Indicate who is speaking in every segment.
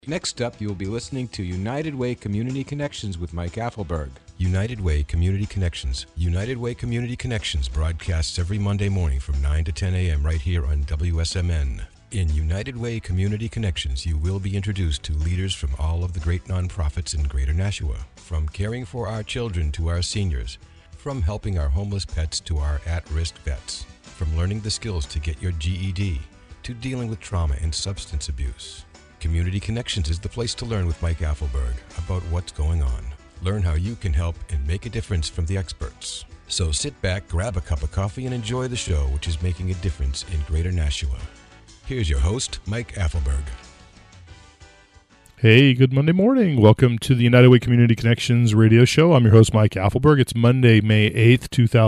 Speaker 1: Next up, you will be listening to United Way Community Connections with Mike Affelberg. United Way Community Connections. United Way Community Connections broadcasts every Monday morning from 9 to 10 a.m. right here on WSMN. In United Way Community Connections, you will be introduced to leaders from all of the great nonprofits in Greater Nashua, from caring for our children to our seniors, from helping our homeless pets to our at-risk vets, from learning the skills to get your GED to dealing with trauma and substance abuse. Community Connections is the place to learn with Mike Affelberg about what's going on. Learn how you can help and make a difference from the experts. So sit back, grab a cup of coffee, and enjoy the show, which is making a difference in Greater Nashua. Here's your host, Mike Affelberg.
Speaker 2: Hey, good Monday morning. Welcome to the United Way Community Connections radio show. I'm your host, Mike Affelberg. It's Monday, May 8th,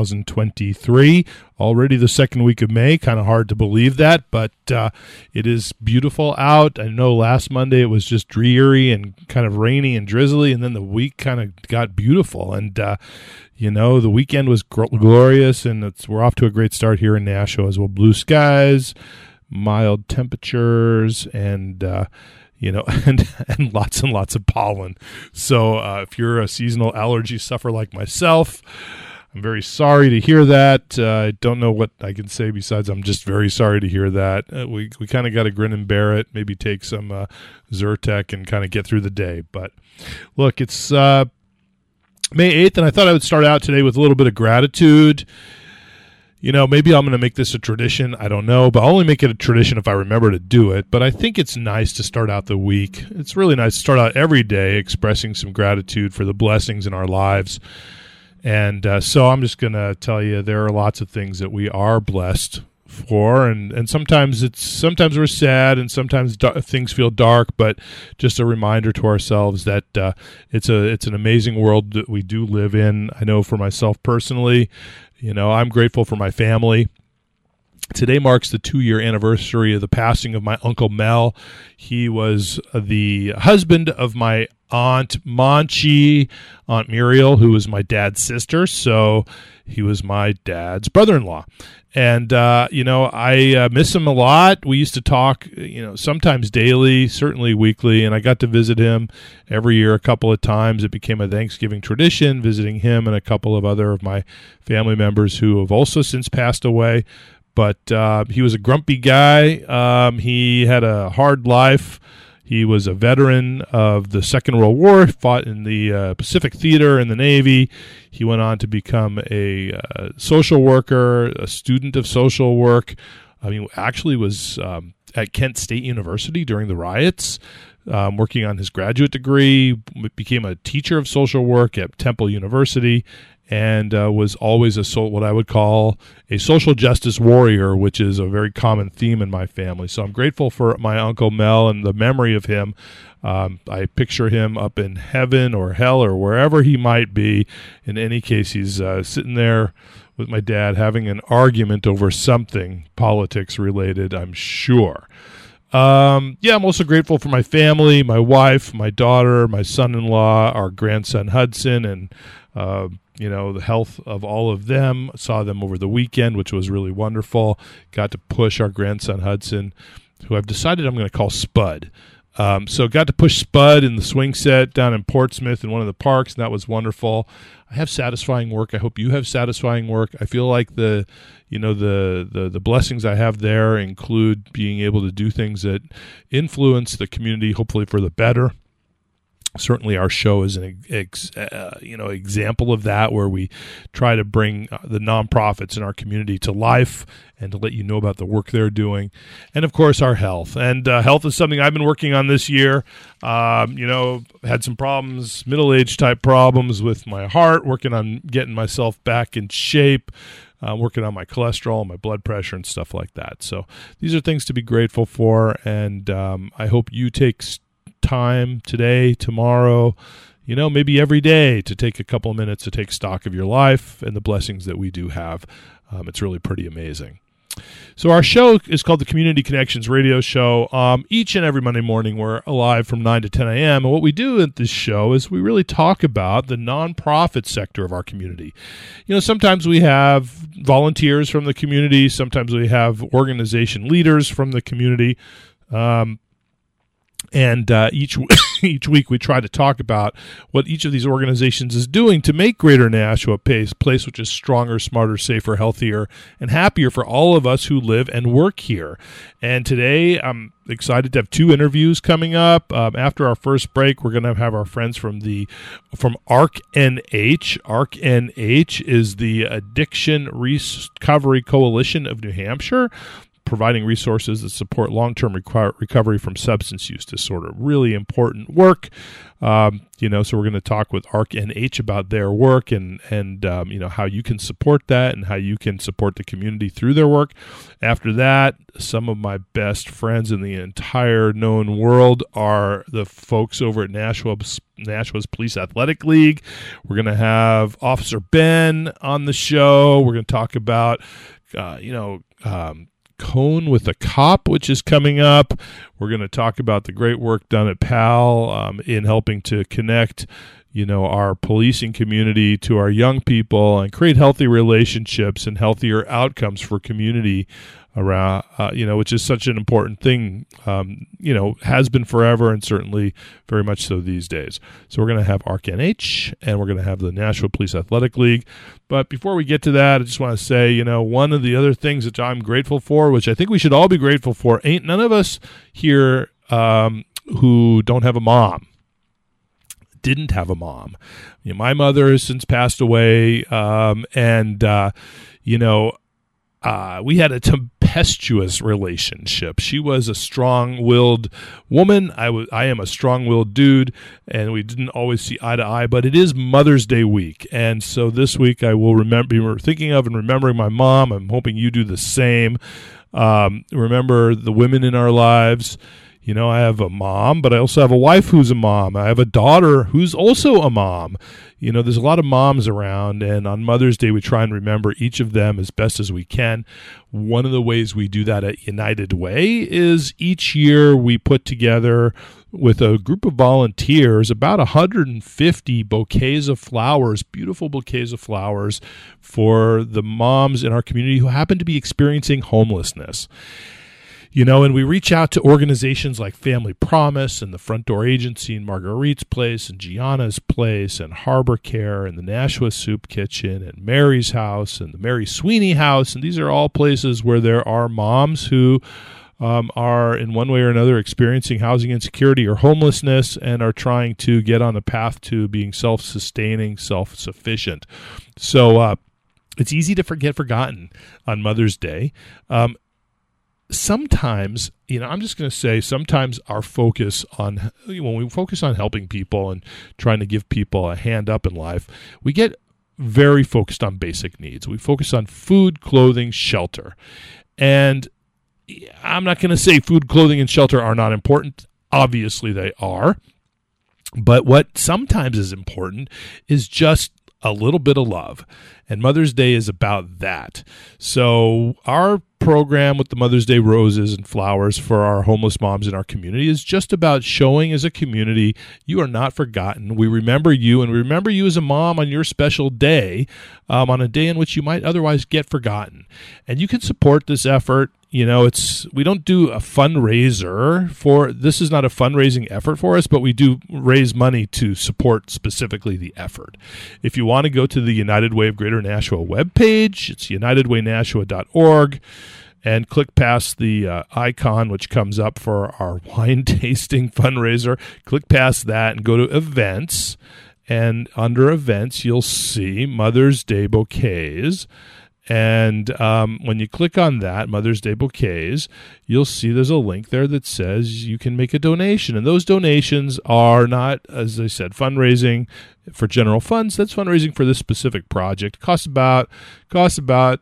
Speaker 2: 2023. Already the second week of May. Kind of hard to believe that, but it is beautiful out. I know last Monday it was just dreary and kind of rainy and drizzly, and then the week kind of got beautiful. And, the weekend was glorious, and we're off to a great start here in Nashua as well. Blue skies, mild temperatures, and lots and lots of pollen. So if you're a seasonal allergy sufferer like myself, I'm very sorry to hear that. I don't know what I can say besides I'm just very sorry to hear that. We kind of got to grin and bear it, maybe take some Zyrtec and kind of get through the day. But look, it's May 8th, and I thought I would start out today with a little bit of gratitude. Maybe I'm going to make this a tradition. I don't know, but I'll only make it a tradition if I remember to do it. But I think it's nice to start out the week. It's really nice to start out every day expressing some gratitude for the blessings in our lives. And so I'm just going to tell you there are lots of things that we are blessed for, and sometimes we're sad, and sometimes things feel dark. But just a reminder to ourselves that it's an amazing world that we do live in. I know for myself personally, I'm grateful for my family. Today marks the 2-year anniversary of the passing of my Uncle Mel. He was the husband of my Aunt Monchi, Aunt Muriel, who was my dad's sister. So he was my dad's brother-in-law. And, I miss him a lot. We used to talk, sometimes daily, certainly weekly, and I got to visit him every year a couple of times. It became a Thanksgiving tradition, visiting him and a couple of other of my family members who have also since passed away. But he was a grumpy guy. He had a hard life. He was a veteran of the Second World War, fought in the Pacific Theater in the Navy. He went on to become a social worker, a student of social work. Actually was at Kent State University during the riots, working on his graduate degree, became a teacher of social work at Temple University, and was always what I would call a social justice warrior, which is a very common theme in my family. So I'm grateful for my Uncle Mel and the memory of him. I picture him up in heaven or hell or wherever he might be. In any case, he's sitting there with my dad having an argument over something politics related, I'm sure. I'm also grateful for my family, my wife, my daughter, my son-in-law, our grandson Hudson, and the health of all of them. Saw them over the weekend, which was really wonderful. Got to push our grandson Hudson, who I've decided I'm going to call Spud. So got to push Spud in the swing set down in Portsmouth in one of the parks, and that was wonderful. I have satisfying work. I hope you have satisfying work. I feel like the blessings I have there include being able to do things that influence the community, hopefully for the better. Certainly our show is an example of that, where we try to bring the nonprofits in our community to life and to let you know about the work they're doing. And, of course, our health. And health is something I've been working on this year. Had some problems, middle-age type problems with my heart, working on getting myself back in shape, working on my cholesterol, my blood pressure, and stuff like that. So these are things to be grateful for, and I hope you take time today, tomorrow, maybe every day, to take a couple of minutes to take stock of your life and the blessings that we do have. It's really pretty amazing. So our show is called the Community Connections Radio Show. Each and every Monday morning, we're live from 9 to 10 a.m. And what we do at this show is we really talk about the nonprofit sector of our community. Sometimes we have volunteers from the community. Sometimes we have organization leaders from the community. And each week we try to talk about what each of these organizations is doing to make Greater Nashua a place which is stronger, smarter, safer, healthier, and happier for all of us who live and work here. And today I'm excited to have two interviews coming up. After our first break, we're going to have our friends from ARC-NH. ARC-NH is the Addiction Recovery Coalition of New Hampshire, providing resources that support long-term recovery from substance use disorder. Really important work. So we're going to talk with ARC-NH about their work and how you can support that and how you can support the community through their work. After that, some of my best friends in the entire known world are the folks over at Nashua's Police Athletic League. We're going to have Officer Ben on the show. We're going to talk about, Cone with a Cop, which is coming up. We're going to talk about the great work done at PAL in helping to connect, our policing community to our young people and create healthy relationships and healthier outcomes for community around, which is such an important thing, has been forever and certainly very much so these days. So we're going to have ARC-NH and we're going to have the Nashua Police Athletic League. But before we get to that, I just want to say, one of the other things that I'm grateful for, which I think we should all be grateful for, ain't none of us here who don't have a mom. Didn't have a mom. My mother has since passed away, we had a tempestuous relationship. She was a strong-willed woman. I am a strong-willed dude, and we didn't always see eye to eye, but it is Mother's Day week. And so this week I will be thinking of and remembering my mom. I'm hoping you do the same. Remember the women in our lives. I have a mom, but I also have a wife who's a mom. I have a daughter who's also a mom. There's a lot of moms around, and on Mother's Day, we try and remember each of them as best as we can. One of the ways we do that at United Way is each year we put together with a group of volunteers about 150 bouquets of flowers, beautiful bouquets of flowers for the moms in our community who happen to be experiencing homelessness. And we reach out to organizations like Family Promise and the Front Door Agency and Marguerite's Place and Gianna's Place and Harbor Care and the Nashua Soup Kitchen and Mary's House and the Mary Sweeney House. And these are all places where there are moms who are in one way or another experiencing housing insecurity or homelessness and are trying to get on the path to being self-sustaining, self-sufficient. So it's easy to get forgotten on Mother's Day. Sometimes, I'm just going to say sometimes our focus on, when we focus on helping people and trying to give people a hand up in life, we get very focused on basic needs. We focus on food, clothing, shelter. And I'm not going to say food, clothing, and shelter are not important. Obviously they are. But what sometimes is important is just a little bit of love. And Mother's Day is about that. So our program with the Mother's Day roses and flowers for our homeless moms in our community is just about showing as a community you are not forgotten. We remember you, and we remember you as a mom on your special day, on a day in which you might otherwise get forgotten. And you can support this effort. We don't do a fundraiser this is not a fundraising effort for us, but we do raise money to support specifically the effort. If you want to go to the United Way of Greater Nashua webpage, it's unitedwaynashua.org, and click past the icon which comes up for our wine tasting fundraiser. Click past that and go to events, and under events you'll see Mother's Day bouquets. And when you click on that, Mother's Day bouquets, you'll see there's a link there that says you can make a donation. And those donations are not, as I said, fundraising for general funds. That's fundraising for this specific project. It costs about $10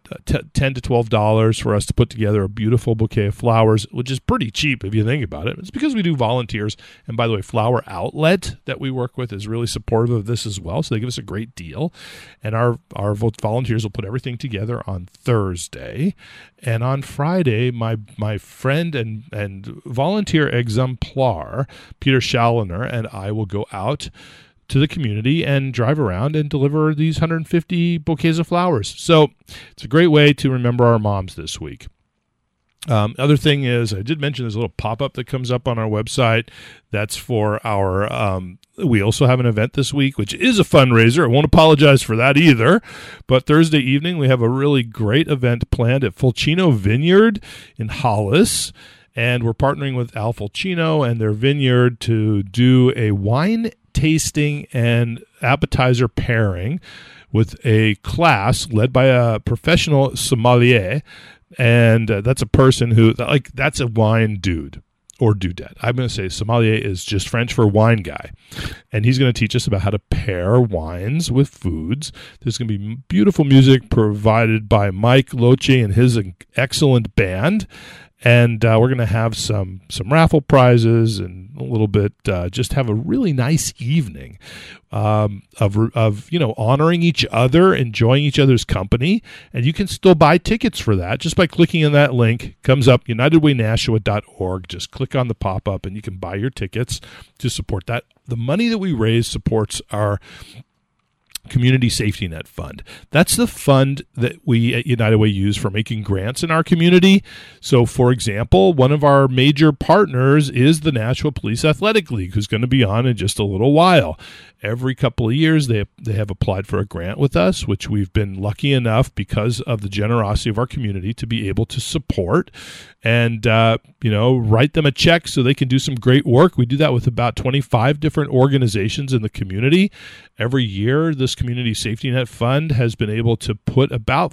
Speaker 2: to $12 for us to put together a beautiful bouquet of flowers, which is pretty cheap if you think about it. It's because we do volunteers. And by the way, Flower Outlet that we work with is really supportive of this as well. So they give us a great deal. And our volunteers will put everything together on Thursday. And on Friday, my friend and volunteer exemplar, Peter Schalliner, and I will go out to the community and drive around and deliver these 150 bouquets of flowers. So it's a great way to remember our moms this week. Other thing is, I did mention there's a little pop-up that comes up on our website. That's for our, we also have an event this week, which is a fundraiser. I won't apologize for that either. But Thursday evening, we have a really great event planned at Fulcino Vineyard in Hollis. And we're partnering with Al Fulcino and their vineyard to do a wine tasting and appetizer pairing with a class led by a professional sommelier. And that's a person who, that's a wine dude or dudette. I'm going to say sommelier is just French for wine guy. And he's going to teach us about how to pair wines with foods. There's going to be beautiful music provided by Mike Loche and his excellent band. And we're going to have some raffle prizes and a little bit, just have a really nice evening of honoring each other, enjoying each other's company. And you can still buy tickets for that just by clicking on that link. Comes up, unitedwaynashua.org. Just click on the pop-up and you can buy your tickets to support that. The money that we raise supports our Community Safety Net Fund. That's the fund that we at United Way use for making grants in our community. So, for example, one of our major partners is the Nashua Police Athletic League, who's going to be on in just a little while. Every couple of years, they have applied for a grant with us, which we've been lucky enough because of the generosity of our community to be able to support and, write them a check so they can do some great work. We do that with about 25 different organizations in the community. Every year, this Community Safety Net Fund has been able to put about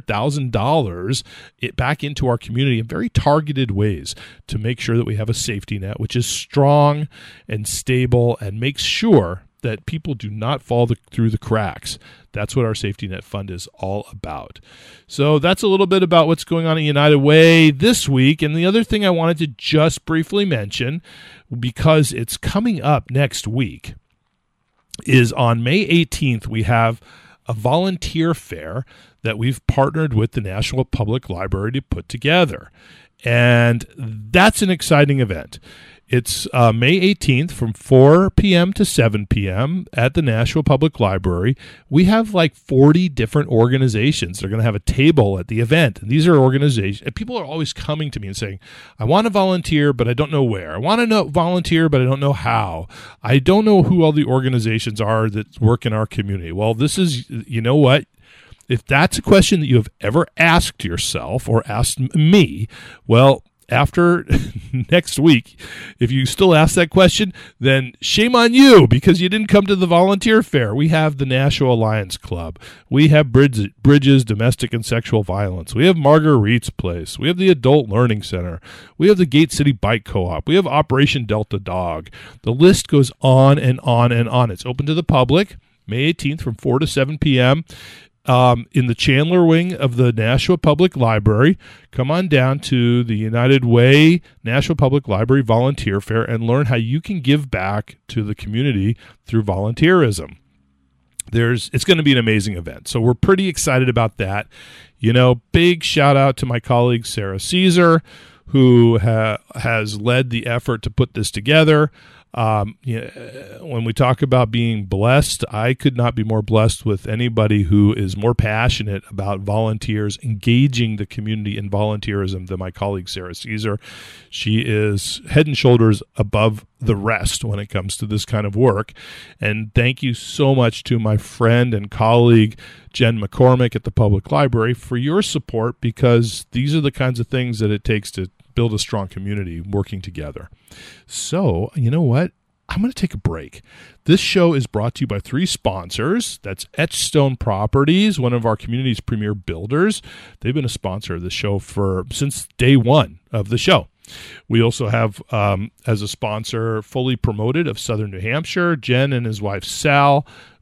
Speaker 2: $400,000 back into our community in very targeted ways to make sure that we have a safety net, which is strong and stable and makes sure that people do not fall through the cracks. That's what our Safety Net Fund is all about. So that's a little bit about what's going on at United Way this week. And the other thing I wanted to just briefly mention, because it's coming up next week, is on May 18th, we have a volunteer fair that we've partnered with the National Public Library to put together. And that's an exciting event. It's May 18th from 4 p.m. to 7 p.m. at the Nashua Public Library. We have like 40 different organizations that are going to have a table at the event. And these are organizations, and people are always coming to me and saying, I want to volunteer, but I don't know where. I want to volunteer, but I don't know how. I don't know who all the organizations are that work in our community. Well, this is, you know what? If that's a question that you have ever asked yourself or asked me, well, after next week, if you still ask that question, then shame on you because you didn't come to the volunteer fair. We have the Nashua Lions Club. We have Bridges Domestic and Sexual Violence. We have Marguerite's Place. We have the Adult Learning Center. We have the Gate City Bike Co-op. We have Operation Delta Dog. The list goes on and on and on. It's open to the public, May 18th from 4 to 7 p.m., in the Chandler wing of the Nashua Public Library. Come on down to the United Way Nashua Public Library Volunteer Fair and learn how you can give back to the community through volunteerism. It's going to be an amazing event. So we're pretty excited about that. Big shout out to my colleague Sarah Caesar, who has led the effort to put this together. When we talk about being blessed, I could not be more blessed with anybody who is more passionate about volunteers, engaging the community in volunteerism than my colleague Sarah Caesar. She is head and shoulders above the rest when it comes to this kind of work. And thank you so much to my friend and colleague Jen McCormick at the Public Library for your support, because these are the kinds of things that it takes to build a strong community working together. So, you know what? I'm going to take a break. This show is brought to you by 3 sponsors. That's Etchstone Properties, one of our community's premier builders. They've been a sponsor of the show since day one of the show. We also have, as a sponsor, Fully Promoted of Southern New Hampshire, Jen and his wife Sal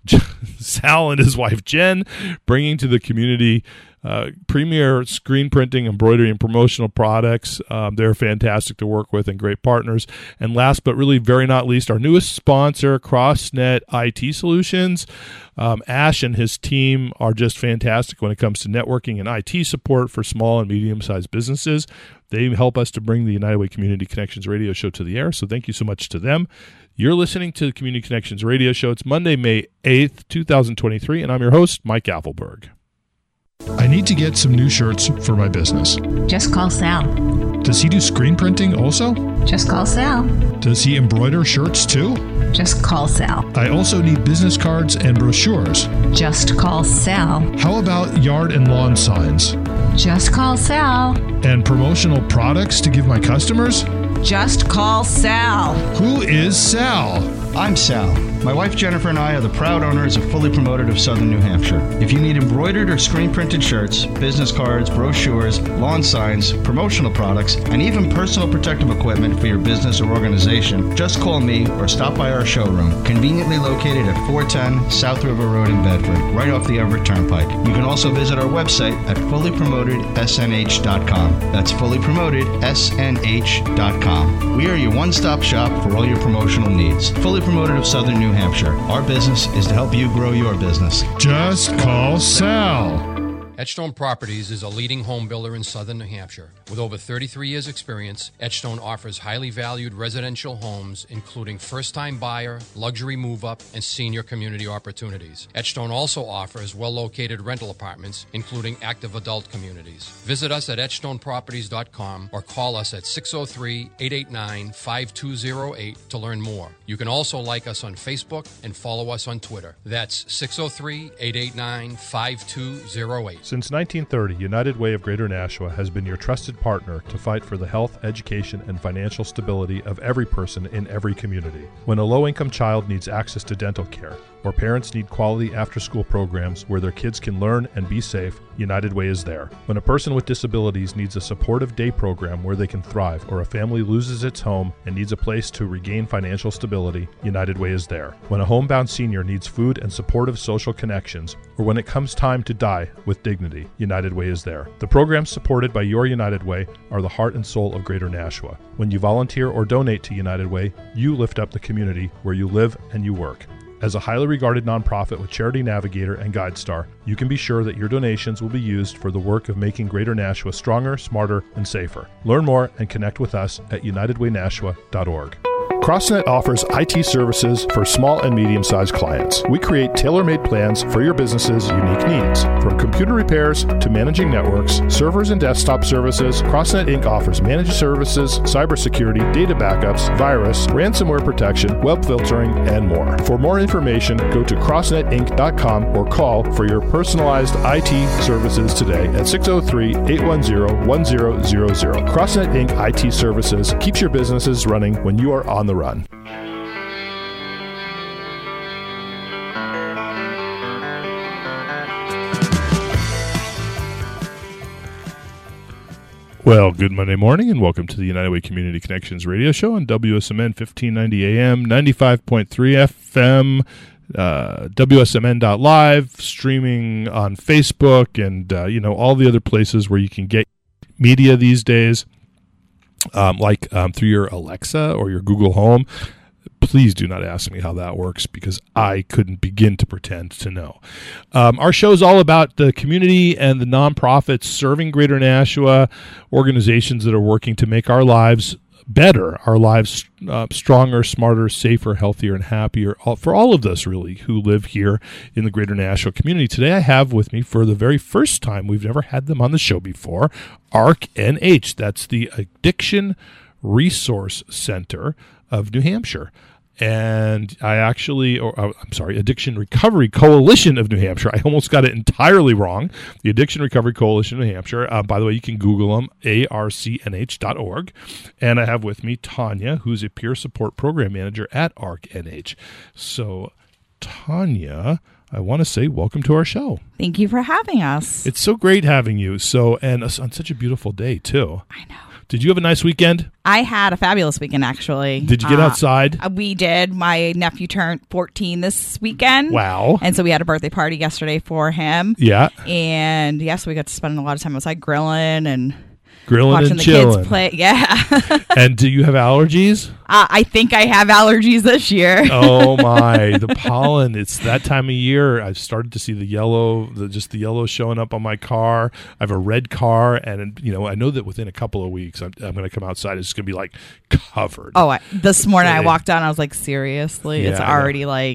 Speaker 2: and his wife Jen, bringing to the community premier screen printing, embroidery, and promotional products. They're fantastic to work with and great partners. And last but really very not least, our newest sponsor, CrossNet IT Solutions. Ash and his team are just fantastic when it comes to networking and IT support for small and medium-sized businesses. They help us to bring the United Way Community Connections radio show to the air, so thank you so much to them. You're listening to the Community Connections radio show. It's Monday, May 8th, 2023, and I'm your host, Mike Affelberg.
Speaker 3: I need to get some new shirts for my business.
Speaker 4: Just call Sal.
Speaker 3: Does he do screen printing also?
Speaker 4: Just call Sal.
Speaker 3: Does he embroider shirts too?
Speaker 4: Just call Sal.
Speaker 3: I also need business cards and brochures.
Speaker 4: Just call Sal.
Speaker 3: How about yard and lawn signs?
Speaker 4: Just call Sal.
Speaker 3: And promotional products to give my customers?
Speaker 4: Just call Sal.
Speaker 3: Who is Sal?
Speaker 5: I'm Sal. My wife Jennifer and I are the proud owners of Fully Promoted of Southern New Hampshire. If you need embroidered or screen printed shirts, business cards, brochures, lawn signs, promotional products, and even personal protective equipment for your business or organization, just call me or stop by our showroom, conveniently located at 410 South River Road in Bedford, right off the Everett Turnpike. You can also visit our website at fullypromotedsnh.com. That's fullypromotedsnh.com. We are your one-stop shop for all your promotional needs. Fully Promoted of Southern New Hampshire. Our business is to help you grow your business.
Speaker 3: Just call Sal.
Speaker 6: Edgestone Properties is a leading home builder in southern New Hampshire. With over 33 years' experience, Edgestone offers highly valued residential homes, including first-time buyer, luxury move-up, and senior community opportunities. Edgestone also offers well-located rental apartments, including active adult communities. Visit us at edgestoneproperties.com or call us at 603-889-5208 to learn more. You can also like us on Facebook and follow us on Twitter. That's 603-889-5208.
Speaker 2: Since 1930, United Way of Greater Nashua has been your trusted partner to fight for the health, education, and financial stability of every person in every community. When a low-income child needs access to dental care, or parents need quality after-school programs where their kids can learn and be safe, United Way is there. When a person with disabilities needs a supportive day program where they can thrive, or a family loses its home and needs a place to regain financial stability, United Way is there. When a homebound senior needs food and supportive social connections, or when it comes time to die with dignity, United Way is there. The programs supported by your United Way are the heart and soul of Greater Nashua. When you volunteer or donate to United Way, you lift up the community where you live and you work. As a highly regarded nonprofit with Charity Navigator and GuideStar, you can be sure that your donations will be used for the work of making Greater Nashua stronger, smarter, and safer. Learn more and connect with us at unitedwaynashua.org. CrossNet offers IT services for small and medium-sized clients. We create tailor-made plans for your business's unique needs. From computer repairs to managing networks, servers and desktop services, CrossNet Inc. offers managed services, cybersecurity, data backups, virus, ransomware protection, web filtering, and more. For more information, go to crossnetinc.com or call for your personalized IT services today at 603-810-1000. CrossNet Inc. IT Services keeps your businesses running when you are on the run. Well, good Monday morning and welcome to the United Way Community Connections radio show on WSMN 1590 AM, 95.3 FM, WSMN.live, streaming on Facebook and, all the other places where you can get media these days. Through your Alexa or your Google Home. Please do not ask me how that works because I couldn't begin to pretend to know. Our show is all about the community and the nonprofits serving Greater Nashua, organizations that are working to make our lives better, our lives stronger, smarter, safer, healthier, and happier for all of us, really, who live here in the Greater Nashua community. Today I have with me, for the very first time, we've never had them on the show before, ARC-NH. That's the Addiction Resource Center of New Hampshire. And Addiction Recovery Coalition of New Hampshire. I almost got it entirely wrong. The Addiction Recovery Coalition of New Hampshire. By the way, you can Google them, arcnh.org. And I have with me Tanya, who's a peer support program manager at ARC-NH. So, Tanya, I want to say welcome to our show.
Speaker 7: Thank you for having us.
Speaker 2: It's so great having you. And on such a beautiful day, too.
Speaker 7: I know.
Speaker 2: Did you have a nice weekend?
Speaker 7: I had a fabulous weekend, actually.
Speaker 2: Did you get outside?
Speaker 7: We did. My nephew turned 14 this weekend.
Speaker 2: Wow.
Speaker 7: And so we had a birthday party yesterday for him.
Speaker 2: Yeah.
Speaker 7: And, so we got to spend a lot of time outside grilling and
Speaker 2: watching
Speaker 7: and
Speaker 2: the
Speaker 7: chilling. Kids play. Yeah.
Speaker 2: And do you have allergies?
Speaker 7: I think I have allergies this year.
Speaker 2: Oh, my. The pollen. It's that time of year. I've started to see the yellow showing up on my car. I have a red car. And, I know that within a couple of weeks, I'm going to come outside. It's going to be, covered.
Speaker 7: Oh, this morning I walked out and I was like, seriously? Yeah, it's already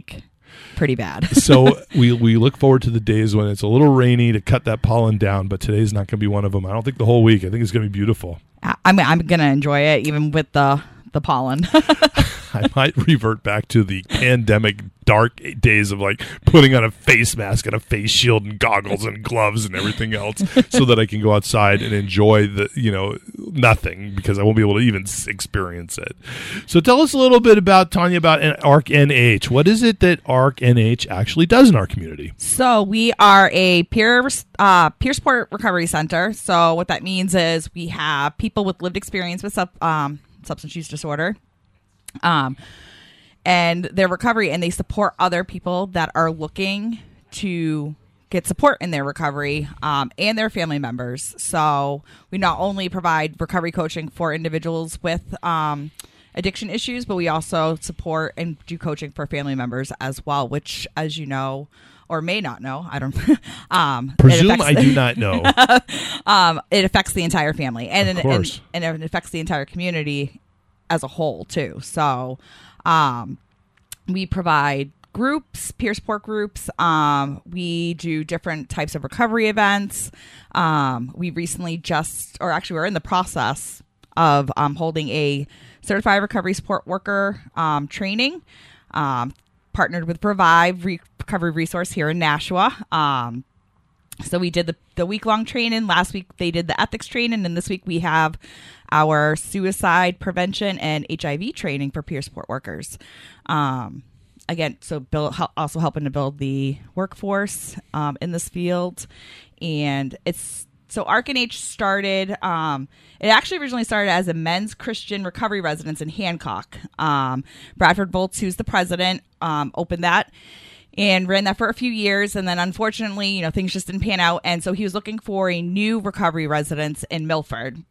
Speaker 7: pretty bad.
Speaker 2: So we look forward to the days when it's a little rainy to cut that pollen down, but today's not going to be one of them. I don't think the whole week. I think it's going to be beautiful.
Speaker 7: I'm going to enjoy it even with the pollen.
Speaker 2: I might revert back to the pandemic dark days of like putting on a face mask and a face shield and goggles and gloves and everything else so that I can go outside and enjoy nothing, because I won't be able to even experience it. So tell us a little bit about, Tanya, about ARC-NH. What is it that ARC-NH actually does in our community?
Speaker 7: So we are a peer support recovery center. So what that means is we have people with lived experience with substance use disorder, and their recovery, and they support other people that are looking to get support in their recovery, and their family members. So we not only provide recovery coaching for individuals with addiction issues, but we also support and do coaching for family members as well, which, as you know, or may not know, I don't
Speaker 2: presume I do not know.
Speaker 7: It affects the entire family, and
Speaker 2: of course.
Speaker 7: And it affects the entire community as a whole too. So we provide groups, peer support groups. We do different types of recovery events. We recently we're in the process of holding a certified recovery support worker training, partnered with Revive Recovery Resource here in Nashua. So we did the week-long training. Last week they did the ethics training, and this week we have our suicide prevention and HIV training for peer support workers. Again, so also helping to build the workforce in this field. And so ARC-NH started, it actually originally started as a men's Christian recovery residence in Hancock. Bradford Bolts, who's the president, opened that and ran that for a few years. And then unfortunately, things just didn't pan out. And so he was looking for a new recovery residence in Milford.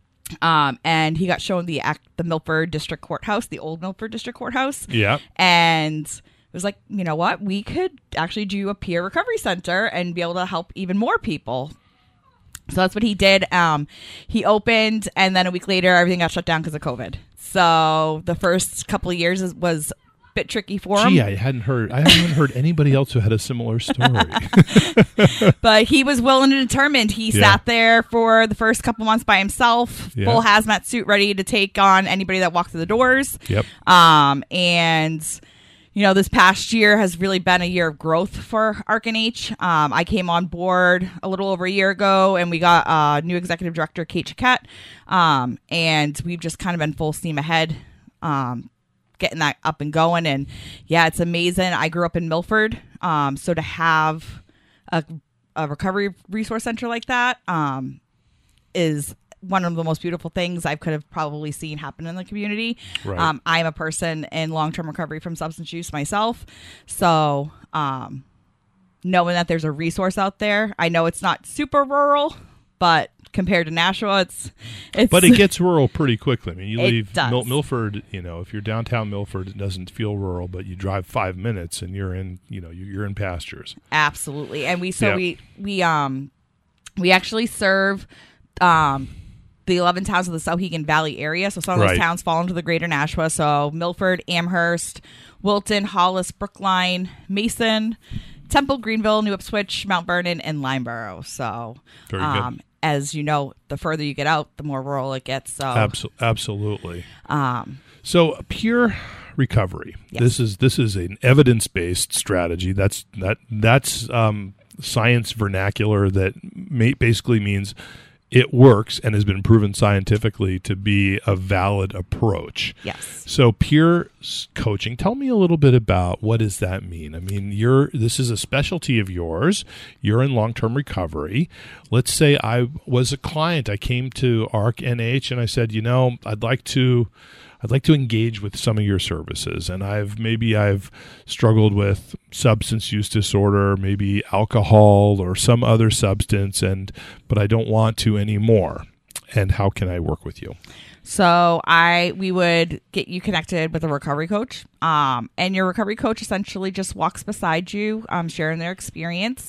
Speaker 7: And he got shown the Milford District Courthouse, the old Milford District Courthouse.
Speaker 2: Yeah.
Speaker 7: And it was like, you know what? We could actually do a peer recovery center and be able to help even more people. So that's what he did. He opened, and then a week later, everything got shut down because of COVID. So the first couple of years was a bit tricky for him.
Speaker 2: Gee, I haven't heard anybody else who had a similar story.
Speaker 7: But he was willing and determined. He sat there for the first couple months by himself, full hazmat suit, ready to take on anybody that walked through the doors.
Speaker 2: Yep.
Speaker 7: And this past year has really been a year of growth for ARC-NH. I came on board a little over a year ago, and we got new executive director, Kate Chiquette. And we've just kind of been full steam ahead, getting that up and going. And yeah, it's amazing. I grew up in Milford. So to have a recovery resource center like that is one of the most beautiful things I could have probably seen happen in the community.
Speaker 2: Right.
Speaker 7: I'm a person in long-term recovery from substance use myself. So knowing that there's a resource out there, I know it's not super rural, but compared to Nashua, it's
Speaker 2: but it gets rural pretty quickly. I mean, you leave
Speaker 7: Milford,
Speaker 2: if you're downtown Milford, it doesn't feel rural, but you drive 5 minutes and you're in pastures.
Speaker 7: Absolutely. And we actually serve the 11 towns of the Souhegan Valley area. So some of those towns fall into the greater Nashua. So Milford, Amherst, Wilton, Hollis, Brookline, Mason, Temple, Greenville, New Ipswich, Mount Vernon, and Limeboro. So
Speaker 2: very good.
Speaker 7: As you know, the further you get out, the more rural it gets. So
Speaker 2: absolutely. So peer recovery.
Speaker 7: Yes.
Speaker 2: This is an evidence-based strategy. That's science vernacular that basically means it works and has been proven scientifically to be a valid approach.
Speaker 7: Yes.
Speaker 2: So peer coaching, tell me a little bit about what does that mean? I mean, this is a specialty of yours. You're in long-term recovery. Let's say I was a client. I came to ARC-NH and I said, I'd like to engage with some of your services, and I've struggled with substance use disorder, maybe alcohol or some other substance, but I don't want to anymore. And how can I work with you?
Speaker 7: So we would get you connected with a recovery coach, and your recovery coach essentially just walks beside you, sharing their experience.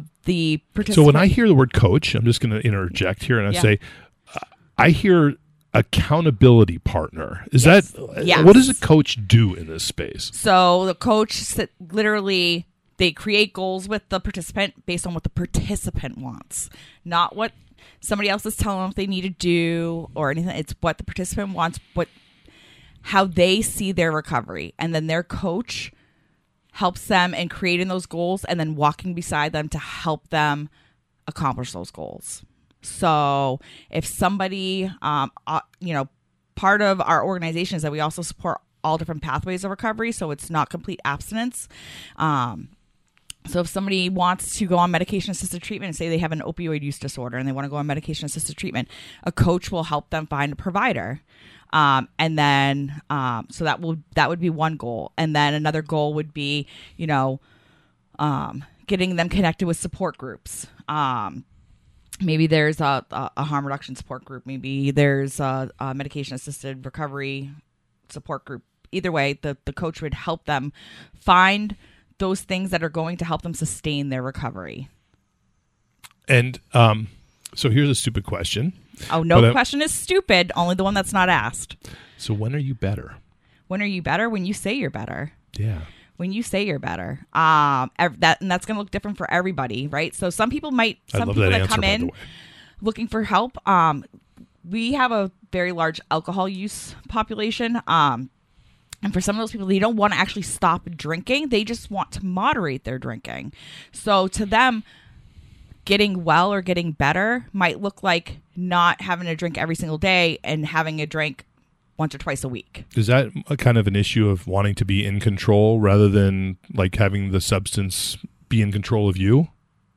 Speaker 7: So
Speaker 2: when I hear the word coach, I'm just going to interject here, and I say, I hear accountability partner. Is
Speaker 7: Yes.
Speaker 2: that
Speaker 7: Yes.
Speaker 2: what does a coach do in this space?
Speaker 7: So the coach literally, they create goals with the participant based on what the participant wants, not what somebody else is telling them they need to do or anything. It's what the participant wants, how they see their recovery, and then their coach helps them in creating those goals and then walking beside them to help them accomplish those goals. So if somebody, part of our organization is that we also support all different pathways of recovery. So it's not complete abstinence. So if somebody wants to go on medication-assisted treatment and say they have an opioid use disorder and they want to go on medication-assisted treatment, a coach will help them find a provider. And then, so that would be one goal. And then another goal would be, getting them connected with support groups. Maybe there's a harm reduction support group. Maybe there's a medication-assisted recovery support group. Either way, the coach would help them find those things that are going to help them sustain their recovery.
Speaker 2: And so here's a stupid question.
Speaker 7: Oh, no question is stupid. Only the one that's not asked.
Speaker 2: So when are you better?
Speaker 7: When are you better? When you say you're better.
Speaker 2: Yeah.
Speaker 7: When you say you're better. And that's going to look different for everybody, right? So some people that come in looking for help. We have a very large alcohol use population. And for some of those people, they don't want to actually stop drinking. They just want to moderate their drinking. So to them, getting well or getting better might look like not having a drink every single day and having a drink once or twice a week.
Speaker 2: Is that a kind of an issue of wanting to be in control rather than like having the substance be in control of you?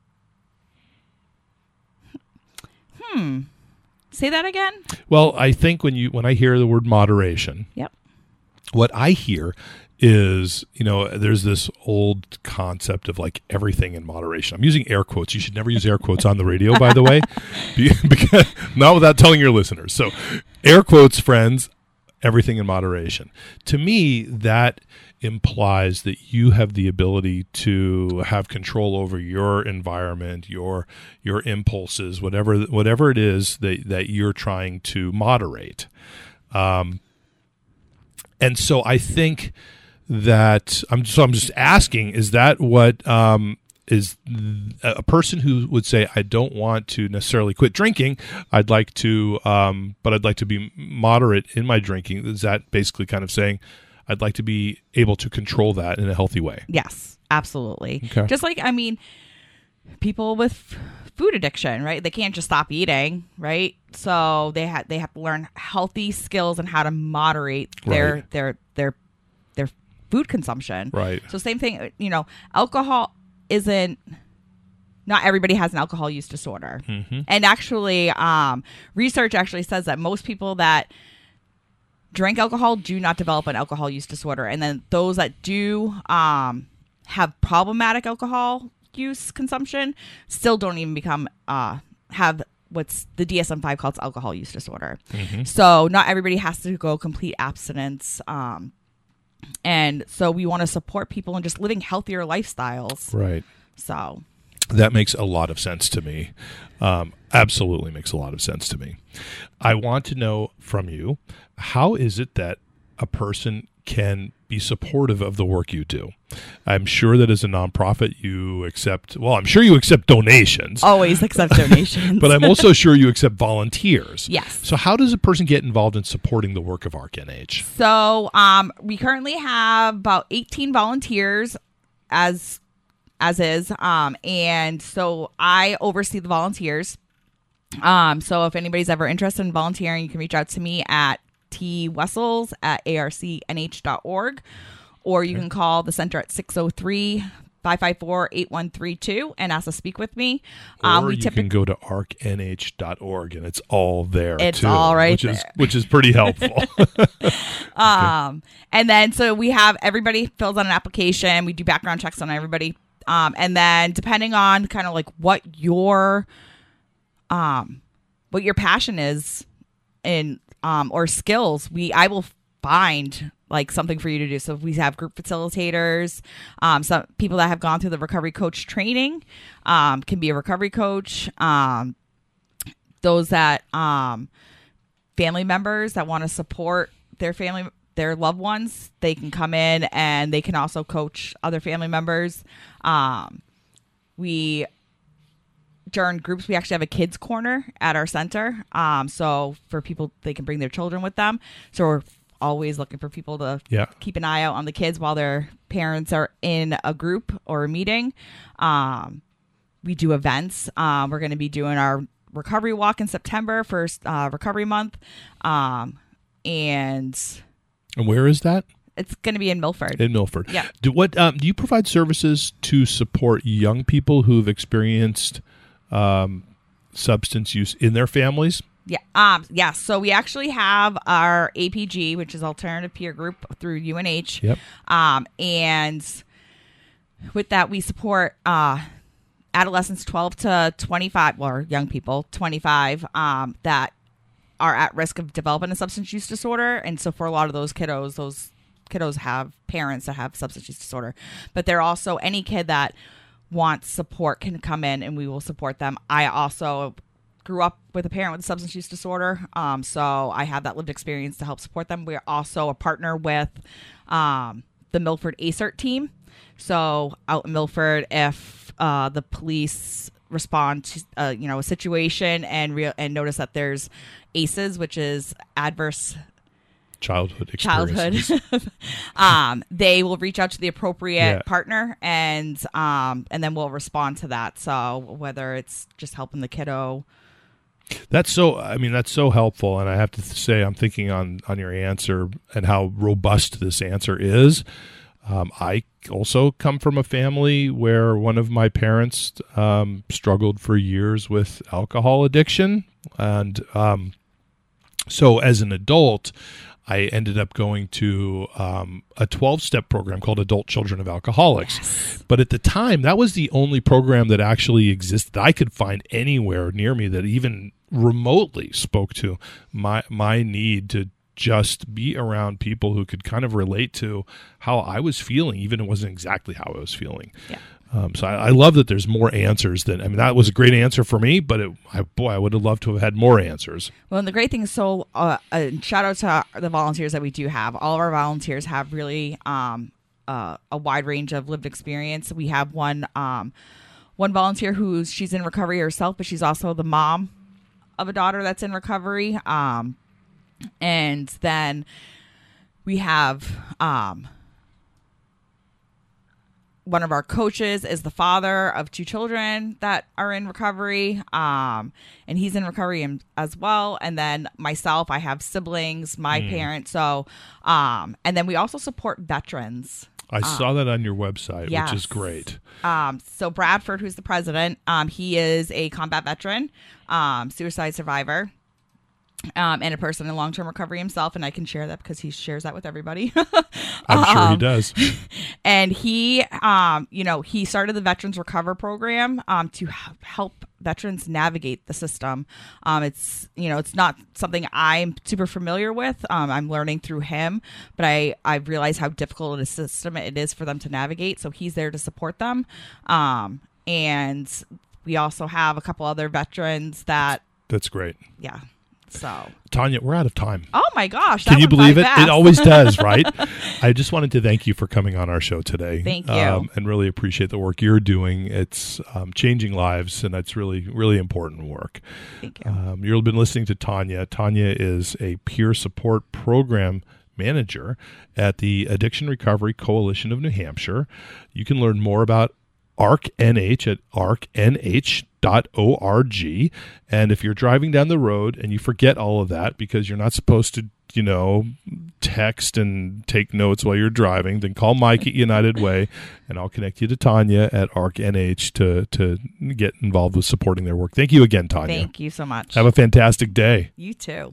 Speaker 7: Say that again?
Speaker 2: Well, I think when I hear the word moderation,
Speaker 7: Yep.
Speaker 2: what I hear is, there's this old concept of like everything in moderation. I'm using air quotes. You should never use air quotes on the radio, by the way, because, not without telling your listeners. So air quotes, friends, everything in moderation. To me, that implies that you have the ability to have control over your environment, your impulses, whatever it is that you're trying to moderate. And so I think that I'm just asking, is that what is a person who would say, I don't want to necessarily quit drinking, I'd like to, but I'd like to be moderate in my drinking. Is that basically kind of saying, I'd like to be able to control that in a healthy way?
Speaker 7: Yes, absolutely.
Speaker 2: Okay.
Speaker 7: Just like, people with food addiction, right? They can't just stop eating, right? So they have to learn healthy skills and how to moderate their food consumption.
Speaker 2: Right.
Speaker 7: So same thing, alcohol not everybody has an alcohol use disorder.
Speaker 2: Mm-hmm.
Speaker 7: And actually, research actually says that most people that drink alcohol do not develop an alcohol use disorder. And then those that do have problematic alcohol use consumption still don't even have what's the DSM-5 calls alcohol use disorder.
Speaker 2: Mm-hmm.
Speaker 7: So not everybody has to go complete abstinence. And so we want to support people in just living healthier lifestyles.
Speaker 2: Right.
Speaker 7: So
Speaker 2: that makes a lot of sense to me. Absolutely makes a lot of sense to me. I want to know from you, how is it that a person can be supportive of the work you do? I'm sure that as a nonprofit, I'm sure you accept donations.
Speaker 7: Always accept donations.
Speaker 2: But I'm also sure you accept volunteers.
Speaker 7: Yes.
Speaker 2: So how does a person get involved in supporting the work of ARC-NH?
Speaker 7: So we currently have about 18 volunteers as is. And so I oversee the volunteers. So if anybody's ever interested in volunteering, you can reach out to me at twessels@arcnh.org, or you can call the center at 603-554-8132 and ask to speak with me.
Speaker 2: Or you can go to arcnh.org and it's all there.
Speaker 7: It's
Speaker 2: too,
Speaker 7: all right
Speaker 2: which is pretty helpful.
Speaker 7: And then so we have everybody fills out an application. We do background checks on everybody. And then depending on kind of like what your passion is in or skills, I will find like something for you to do. So we have group facilitators, some people that have gone through the recovery coach training, can be a recovery coach. Those that family members that want to support their loved ones, they can come in, and they can also coach other family members. During groups, we actually have a kids corner at our center. So for people, they can bring their children with them. So we're always looking for people to keep an eye out on the kids while their parents are in a group or a meeting. We do events. We're going to be doing our recovery walk in September for recovery month. And
Speaker 2: where is that?
Speaker 7: It's going to be in Milford.
Speaker 2: In Milford.
Speaker 7: Yeah.
Speaker 2: Do you provide services to support young people who've experienced substance use in their families?
Speaker 7: Yeah. Yes. So we actually have our APG, which is Alternative Peer Group through UNH.
Speaker 2: Yep.
Speaker 7: And with that, we support adolescents 12 to 25, or young people 25, that are at risk of developing a substance use disorder. And so for a lot of those kiddos have parents that have substance use disorder. But they're also, any kid that wants support can come in and we will support them. I also grew up with a parent with a substance use disorder, so I have that lived experience to help support them. We're also a partner with the Milford ACERT team. So out in Milford, if the police respond to a situation and notice that there's ACEs, which is adverse
Speaker 2: childhood experiences.
Speaker 7: They will reach out to the appropriate partner, and then we'll respond to that. So whether it's just helping the kiddo.
Speaker 2: That's so helpful. And I have to say, I'm thinking on your answer and how robust this answer is. I also come from a family where one of my parents struggled for years with alcohol addiction. And so as an adult, I ended up going to a 12-step program called Adult Children of Alcoholics. Yes. But at the time, that was the only program that actually existed that I could find anywhere near me that even remotely spoke to my need to just be around people who could kind of relate to how I was feeling, even if it wasn't exactly how I was feeling. Yeah. So I love that there's more answers that was a great answer for me, but I would have loved to have had more answers.
Speaker 7: Well, and the great thing is, shout out to the volunteers that we do have. All of our volunteers have really a wide range of lived experience. We have one volunteer she's in recovery herself, but she's also the mom of a daughter that's in recovery. And then we have one of our coaches is the father of 2 children that are in recovery, and he's in recovery as well. And then myself, I have siblings, my parents. So, and then we also support veterans.
Speaker 2: I saw that on your website,
Speaker 7: yes.
Speaker 2: Which is great.
Speaker 7: So Bradford, who's the president, he is a combat veteran, suicide survivor. And a person in long-term recovery himself, and I can share that because he shares that with everybody.
Speaker 2: I'm sure he does.
Speaker 7: And he, he started the Veterans Recover program to help veterans navigate the system. It's not something I'm super familiar with. I'm learning through him, but I've realized how difficult a system it is for them to navigate. So he's there to support them. And we also have a couple other veterans that's
Speaker 2: great.
Speaker 7: Yeah. So
Speaker 2: Tanya, we're out of time.
Speaker 7: Oh my gosh.
Speaker 2: Can you believe it? Fast. It always does, right? I just wanted to thank you for coming on our show today.
Speaker 7: Thank you.
Speaker 2: And really appreciate the work you're doing. It's changing lives, and it's really, really important work.
Speaker 7: Thank you.
Speaker 2: You've been listening to Tanya. Tanya is a peer support program manager at the Addiction Recovery Coalition of New Hampshire. You can learn more about ARC-NH at arcnh.org. And if you're driving down the road and you forget all of that because you're not supposed to, text and take notes while you're driving, then call Mike at United Way, and I'll connect you to Tanya at ARC-NH to get involved with supporting their work. Thank you again, Tanya.
Speaker 7: Thank you so much.
Speaker 2: Have a fantastic day.
Speaker 7: You too.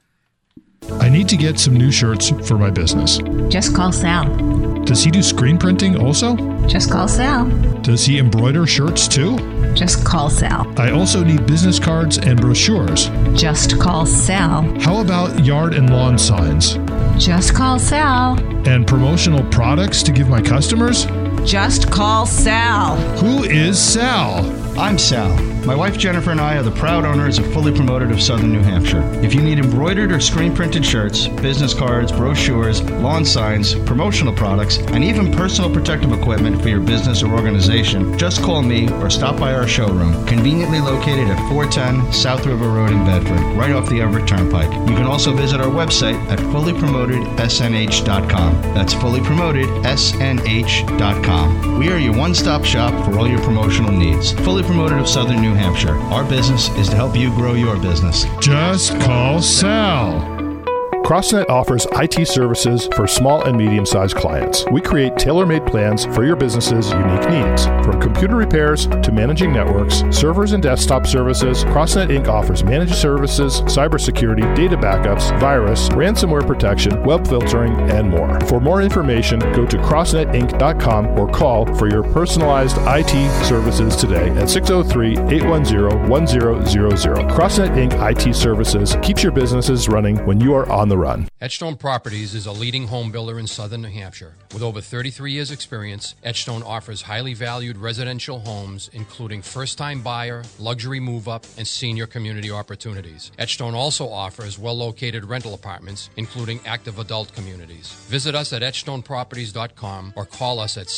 Speaker 3: I need to get some new shirts for my business.
Speaker 4: Just call Sal.
Speaker 3: Does he do screen printing also?
Speaker 4: Just call Sal.
Speaker 3: Does he embroider shirts too?
Speaker 4: Just call Sal.
Speaker 3: I also need business cards and brochures.
Speaker 4: Just call Sal.
Speaker 3: How about yard and lawn signs?
Speaker 4: Just call Sal.
Speaker 3: And promotional products to give my customers?
Speaker 4: Just call Sal.
Speaker 3: Who is Sal?
Speaker 5: I'm Sal. My wife Jennifer and I are the proud owners of Fully Promoted of Southern New Hampshire. If you need embroidered or screen printed shirts, business cards, brochures, lawn signs, promotional products, and even personal protective equipment for your business or organization, just call me or stop by our showroom, conveniently located at 410 South River Road in Bedford, right off the Everett Turnpike. You can also visit our website at fullypromotedsnh.com. That's fullypromotedsnh.com. We are your one-stop shop for all your promotional needs. Fully Promoted of Southern New Hampshire. Our business is to help you grow your business.
Speaker 3: Just call Sal.
Speaker 8: CrossNet offers IT services for small and medium-sized clients. We create tailor-made plans for your business's unique needs. From computer repairs to managing networks, servers and desktop services, CrossNet Inc. offers managed services, cybersecurity, data backups, virus, ransomware protection, web filtering, and more. For more information, go to crossnetinc.com or call for your personalized IT services today at 603-810-1000. CrossNet Inc. IT Services keeps your businesses running when you are on the run.
Speaker 6: Edgestone Properties is a leading home builder in southern New Hampshire. With over 33 years' experience, Edgestone offers highly valued residential homes, including first-time buyer, luxury move-up, and senior community opportunities. Edgestone also offers well-located rental apartments, including active adult communities. Visit us at edgestoneproperties.com or call us at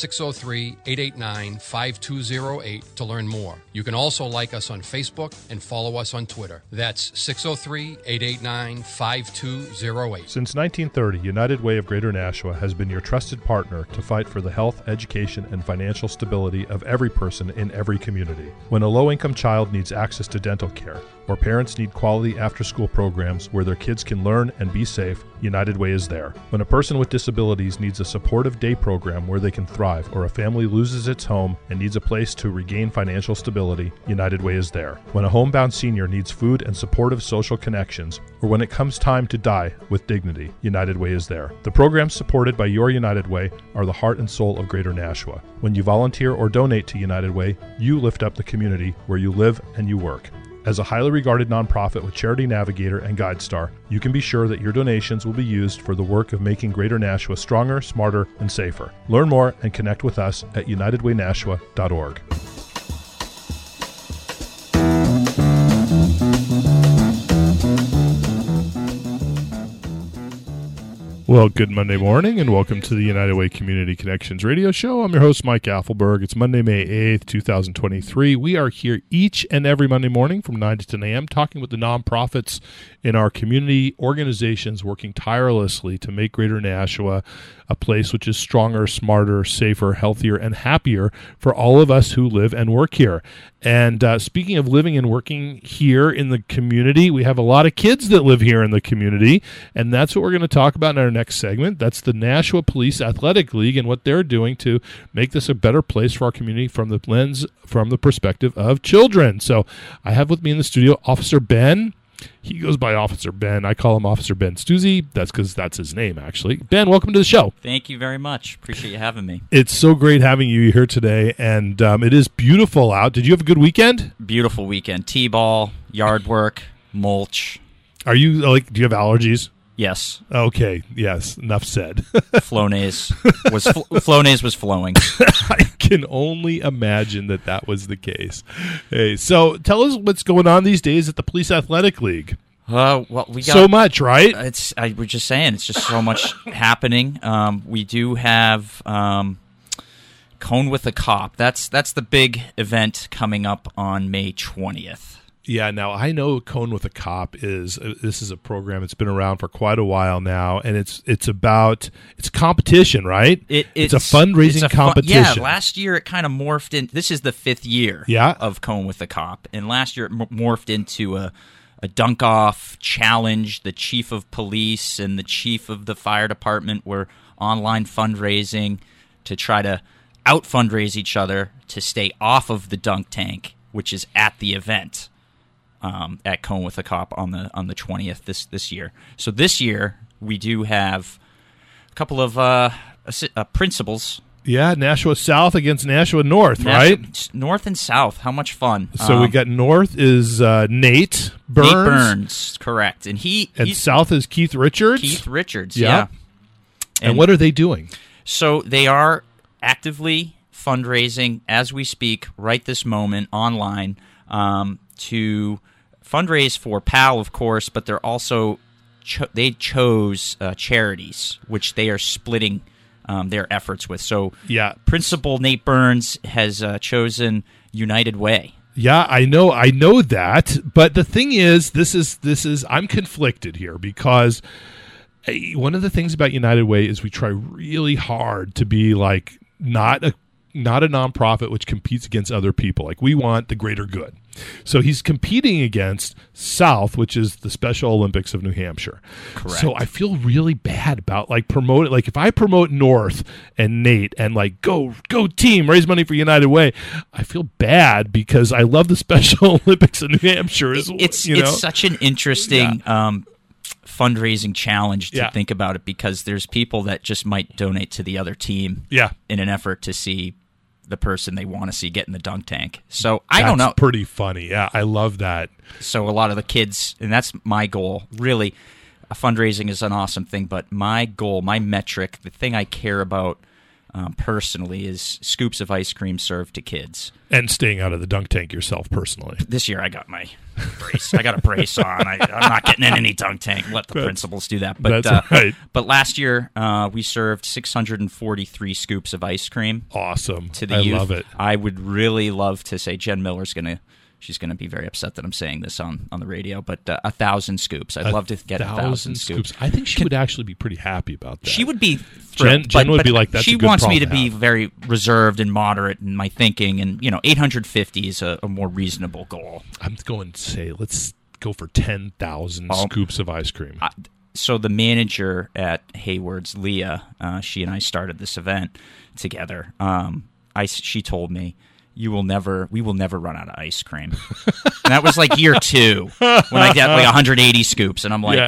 Speaker 6: 603-889-5208 to learn more. You can also like us on Facebook and follow us on Twitter. That's 603-889-5208.
Speaker 8: Since 1930, United Way of Greater Nashua has been your trusted partner to fight for the health, education, and financial stability of every person in every community. When a low-income child needs access to dental care, or parents need quality after-school programs where their kids can learn and be safe, United Way is there. When a person with disabilities needs a supportive day program where they can thrive, or a family loses its home and needs a place to regain financial stability, United Way is there. When a homebound senior needs food and supportive social connections, or when it comes time to die with dignity, United Way is there. The programs supported by your United Way are the heart and soul of Greater Nashua. When you volunteer or donate to United Way, you lift up the community where you live and you work. As a highly regarded nonprofit with Charity Navigator and GuideStar, you can be sure that your donations will be used for the work of making Greater Nashua stronger, smarter, and safer. Learn more and connect with us at unitedwaynashua.org.
Speaker 2: Well, good Monday morning, and welcome to the United Way Community Connections radio show. I'm your host, Mike Affelberg. It's Monday, May 8th, 2023. We are here each and every Monday morning from 9 to 10 a.m. talking with the nonprofits in our community, organizations working tirelessly to make Greater Nashua a place which is stronger, smarter, safer, healthier, and happier for all of us who live and work here. And speaking of living and working here in the community, we have a lot of kids that live here in the community, and that's what we're going to talk about in our next segment. That's the Nashua Police Athletic League and what they're doing to make this a better place for our community from the lens, from the perspective of children. So I have with me in the studio Officer Ben. He goes by Officer Ben. I call him Officer Ben Stuzzi. That's because that's his name, actually. Ben, welcome to the show.
Speaker 9: Thank you very much. Appreciate you having me.
Speaker 2: It's so great having you here today, and it is beautiful out. Did you have a good weekend?
Speaker 9: Beautiful weekend. T-ball, yard work, mulch.
Speaker 2: Are you, do you have allergies?
Speaker 9: Yes.
Speaker 2: Okay, yes. Enough said.
Speaker 9: Flonase was flowing.
Speaker 2: I can only imagine that was the case. Hey, so tell us what's going on these days at the Police Athletic League.
Speaker 9: Well, we got
Speaker 2: so much, right?
Speaker 9: I was just saying, it's just so much happening. We do have Cone with a Cop. That's the big event coming up on May 20th.
Speaker 2: Yeah, now I know Cone with a Cop is a program that's been around for quite a while now, and it's competition, right? It's a fundraising competition.
Speaker 9: Last year it kind of morphed in. This is the 5th year of Cone with a Cop, and last year it morphed into a dunk-off challenge. The chief of police and the chief of the fire department were online fundraising to try to out-fundraise each other to stay off of the dunk tank, which is at the event. At Cone with a Cop on the 20th this year. So this year we do have a couple of principals.
Speaker 2: Yeah, Nashua South against Nashua North, right?
Speaker 9: North and South. How much fun!
Speaker 2: So we got North is Nate Burns.
Speaker 9: Nate Burns, correct, and he's
Speaker 2: South is Keith Richards.
Speaker 9: Keith Richards, yeah.
Speaker 2: And what are they doing?
Speaker 9: So they are actively fundraising as we speak right this moment online. to fundraise for PAL, of course, but they're also they chose charities, which they are splitting their efforts with. So, Principal Nate Burns has chosen United Way.
Speaker 2: Yeah, I know that, but the thing is, this is I'm conflicted here because one of the things about United Way is we try really hard to be like not a nonprofit which competes against other people. Like, we want the greater good. So he's competing against South, which is the Special Olympics of New Hampshire.
Speaker 9: Correct.
Speaker 2: So I feel really bad about promoting. Like, if I promote North and Nate and go team, raise money for United Way, I feel bad because I love the Special Olympics of New Hampshire.
Speaker 9: It's such an interesting fundraising challenge to think about it, because there's people that just might donate to the other team in an effort to see the person they want to see get in the dunk tank. So I don't know.
Speaker 2: That's pretty funny. Yeah, I love that.
Speaker 9: So a lot of the kids, and that's my goal. Really, fundraising is an awesome thing, but my goal, my metric, the thing I care about personally is scoops of ice cream served to kids.
Speaker 2: And staying out of the dunk tank yourself personally.
Speaker 9: This year I got my brace. I got a brace on. I'm not getting in any dunk tank. Let the principals do that. But,
Speaker 2: that's right.
Speaker 9: But last year we served 643 scoops of ice cream.
Speaker 2: Awesome.
Speaker 9: To the youth.
Speaker 2: I love it.
Speaker 9: I would really love to say Jen Miller's going to... She's going to be very upset that I'm saying this on the radio, but 1,000 scoops. I'd love to get 1,000 scoops.
Speaker 2: I think she would actually be pretty happy about that.
Speaker 9: She would be thrilled.
Speaker 2: Jen would be like, that's a good
Speaker 9: problem. She wants me to
Speaker 2: be
Speaker 9: very reserved and moderate in my thinking, and 850 is a more reasonable goal.
Speaker 2: I'm going to say let's go for 10,000 scoops of ice cream.
Speaker 9: So the manager at Hayward's, Leah, she and I started this event together. She told me, we will never run out of ice cream. And that was like year 2 when I got 180 scoops, and I'm like,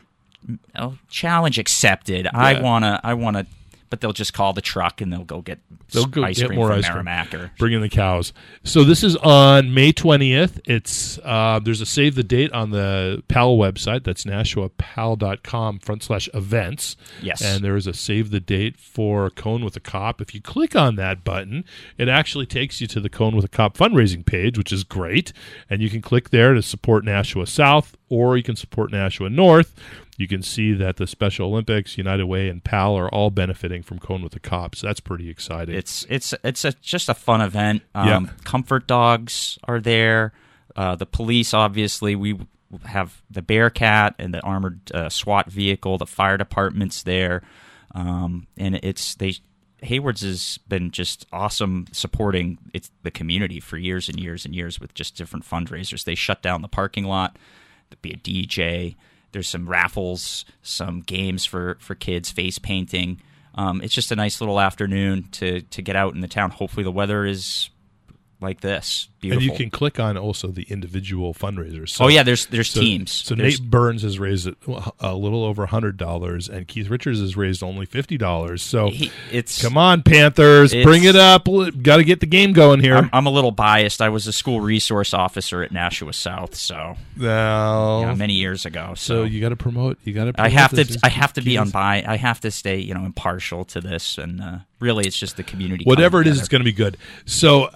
Speaker 9: challenge accepted. I wanna, but they'll just call the truck and they'll go get ice cream from Merrimack or
Speaker 2: bring in the cows. So this is on May 20th. It's there's a save the date on the PAL website. That's NashuaPAL.com/events.
Speaker 9: Yes.
Speaker 2: And there is a save the date for Cone with a Cop. If you click on that button, it actually takes you to the Cone with a Cop fundraising page, which is great. And you can click there to support Nashua South, or you can support Nashua North. You can see that the Special Olympics, United Way, and PAL are all benefiting from Cone with the Cop. So that's pretty exciting.
Speaker 9: It's just a fun event. Comfort dogs are there. The police, obviously, we have the Bearcat and the armored SWAT vehicle. The fire department's there, and Hayward's has been just awesome supporting the community for years and years and years with just different fundraisers. They shut down the parking lot. There'd be a DJ. There's some raffles, some games for kids, face painting. It's just a nice little afternoon to get out in the town. Hopefully the weather is like this. Beautiful.
Speaker 2: And you can click on also the individual fundraisers.
Speaker 9: So, there's teams.
Speaker 2: So Nate Burns has raised a little over $100, and Keith Richards has raised only $50. So come on, Panthers, bring it up. Got to get the game going here.
Speaker 9: I'm a little biased. I was a school resource officer at Nashua South, so many years ago. So
Speaker 2: you got to promote.
Speaker 9: I have to be unbiased. I have to stay impartial to this, and really, it's just the community.
Speaker 2: Whatever it is, it's going to be good. So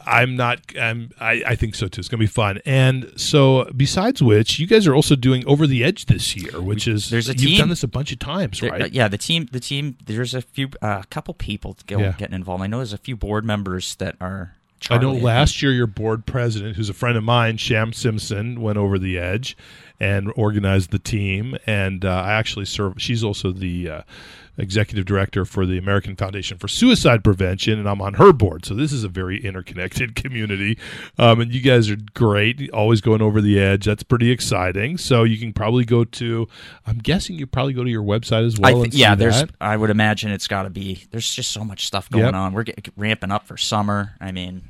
Speaker 2: I think so too. It's going to be fun. And so, besides which, you guys are also doing Over the Edge this year, which is you've done this a bunch of times, right?
Speaker 9: The team. There's a couple people getting involved. I know there's a few board members that are.
Speaker 2: I know last year your board president, who's a friend of mine, Sham Simpson, went over the edge and organized the team. And I actually serve. She's also the executive director for the American Foundation for Suicide Prevention, and I'm on her board. So this is a very interconnected community. And you guys are great, always going over the edge. That's pretty exciting. So you can probably I'm guessing you probably go to your website as well.
Speaker 9: I would imagine it's got to be. There's just so much stuff going on. We're ramping up for summer. I mean,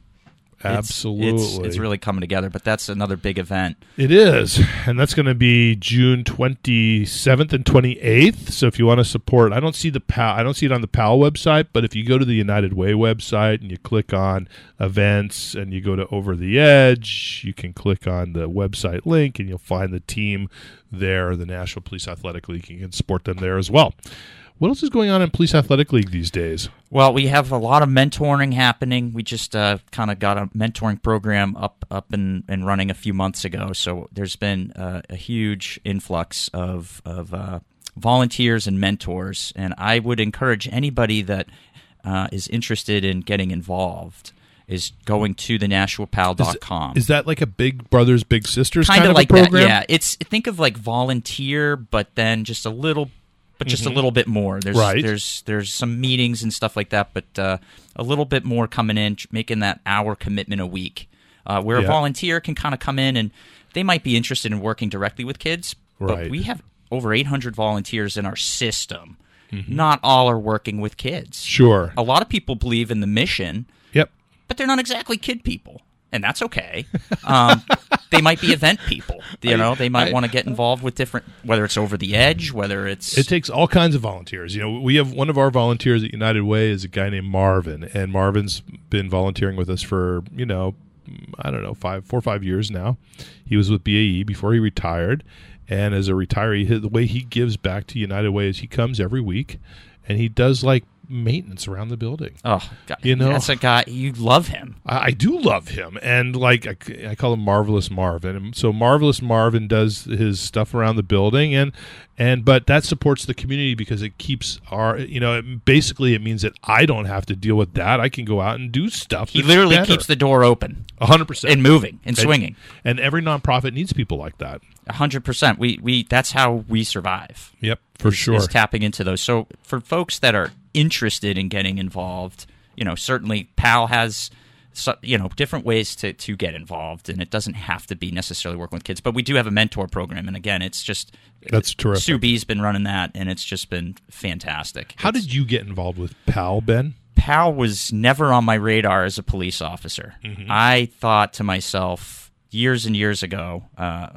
Speaker 2: absolutely,
Speaker 9: it's really coming together. But that's another big event.
Speaker 2: It is, and that's going to be June 27th and 28th. So if you want to support, I don't see it on the PAL website, but if you go to the United Way website and you click on events and you go to Over the Edge, you can click on the website link and you'll find the team there, the National Police Athletic League. You can support them there as well. What else is going on in Police Athletic League these days?
Speaker 9: Well, we have a lot of mentoring happening. We just kind of got a mentoring program up and running a few months ago. So there's been a huge influx of volunteers and mentors. And I would encourage anybody that is interested in getting involved is going to thenashvillepal.com.
Speaker 2: Is that like a Big Brothers Big Sisters
Speaker 9: kind of
Speaker 2: like a program?
Speaker 9: That, yeah. Think of like volunteer, but then just a little bit more. There's some meetings and stuff like that, but a little bit more coming in, making that hour commitment a week. Where a volunteer can kind of come in and they might be interested in working directly with kids, but we have over 800 volunteers in our system. Mm-hmm. Not all are working with kids.
Speaker 2: Sure.
Speaker 9: A lot of people believe in the mission.
Speaker 2: Yep.
Speaker 9: But they're not exactly kid people, and that's okay. They might be event people. They might want to get involved with different, whether it's over the edge, whether it's...
Speaker 2: It takes all kinds of volunteers. We have one of our volunteers at United Way is a guy named Marvin, and Marvin's been volunteering with us for, I don't know, 4 or 5 years now. He was with BAE before he retired, and as a retiree, the way he gives back to United Way is he comes every week, and he does like maintenance around the building.
Speaker 9: Oh, God. That's a guy, you love him.
Speaker 2: I do love him, and like I call him Marvelous Marvin. And so Marvelous Marvin does his stuff around the building, but that supports the community because it keeps basically it means that I don't have to deal with that. I can go out and do stuff.
Speaker 9: He literally keeps the door open,
Speaker 2: 100%,
Speaker 9: and moving and swinging.
Speaker 2: And every nonprofit needs people like that.
Speaker 9: 100%. We that's how we survive.
Speaker 2: Yep, for sure.
Speaker 9: Is tapping into those. So for folks that are interested in getting involved, certainly PAL has different ways to get involved, and it doesn't have to be necessarily working with kids. But we do have a mentor program, and again, it's just
Speaker 2: that's terrific.
Speaker 9: Sue B's been running that, and it's just been fantastic.
Speaker 2: How did you get involved with PAL, Ben?
Speaker 9: PAL was never on my radar as a police officer. Mm-hmm. I thought to myself years and years ago,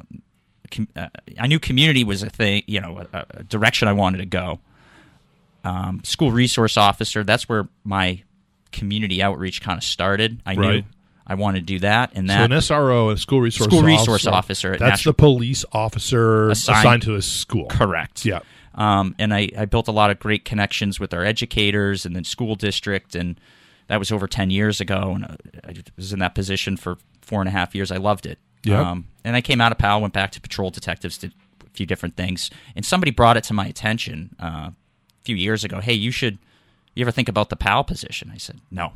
Speaker 9: I knew community was a thing, a direction I wanted to go. School resource officer, that's where my community outreach kind of started. I knew I wanted to do that. And that,
Speaker 2: so an SRO, a school resource officer. That's the police officer assigned to a school.
Speaker 9: Correct.
Speaker 2: Yeah.
Speaker 9: And I built a lot of great connections with our educators and the school district, and that was over 10 years ago, and I was in that position for 4.5 years. I loved it.
Speaker 2: Yep.
Speaker 9: And I came out of PAL, went back to patrol detectives, did a few different things, and somebody brought it to my attention a few years ago. Hey, you ever think about the PAL position? I said, no.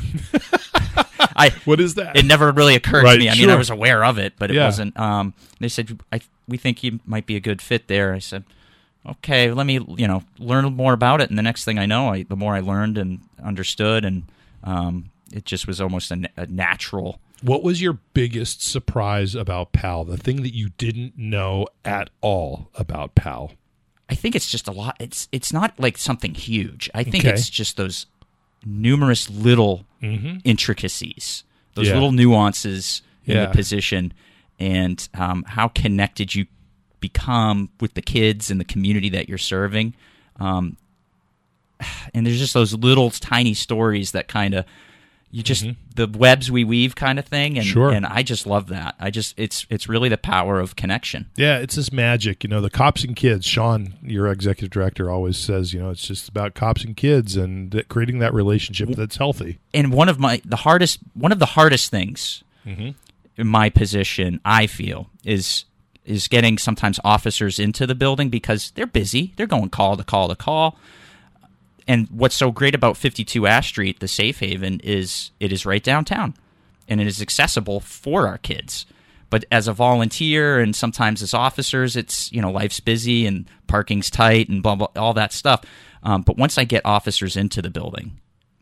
Speaker 2: What is that?
Speaker 9: It never really occurred to me. I mean, I was aware of it, but it wasn't. They said, we think you might be a good fit there. I said, okay, let me learn more about it. And the next thing I know, the more I learned and understood, and it just was almost a natural.
Speaker 2: What was your biggest surprise about PAL? The thing that you didn't know at all about PAL?
Speaker 9: I think it's just a lot. It's not like something huge. I think it's just those numerous little intricacies, those little nuances in the position, and how connected you become with the kids and the community that you're serving. And there's just those little tiny stories that kind of the webs we weave kind of thing, and I just love that. It's really the power of connection.
Speaker 2: Yeah, it's this magic. The cops and kids. Sean, your executive director, always says, it's just about cops and kids and creating that relationship that's healthy.
Speaker 9: And one of the hardest things in my position, I feel, is getting sometimes officers into the building because they're busy. They're going call to call to call. And what's so great about 52 Ash Street, the Safe Haven, is it is right downtown, and it is accessible for our kids. But as a volunteer and sometimes as officers, it's life's busy and parking's tight and blah blah, all that stuff. But once I get officers into the building,